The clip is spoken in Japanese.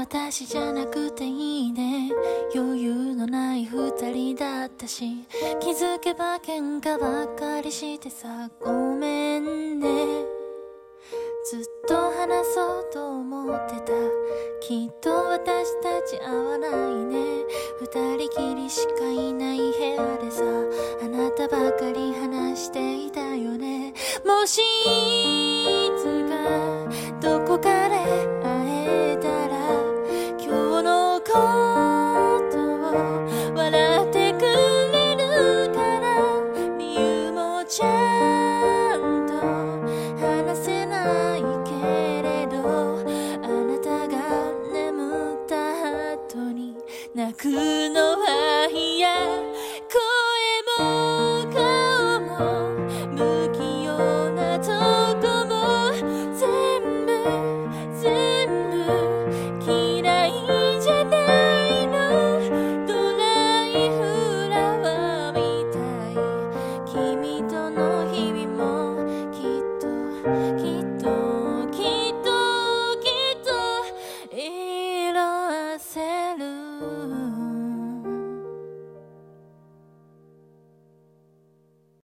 私じゃなくていいね。余裕のない二人だったし、気づけば喧嘩ばっかりしてさ、ごめんね。ずっと話そうと思ってた。きっと私たち合わないね。二人きりしかいない部屋でさ、あなたばかり話していたよね。もしいつかどこかで会えたら、今日のことを笑ってくれるから。理由もちゃんと話せないけれど、あなたが眠った後に泣くのは嫌。声も顔も不器用なとこも全部嫌いじゃないの。ドライフラワーみたい。君との日々もきっと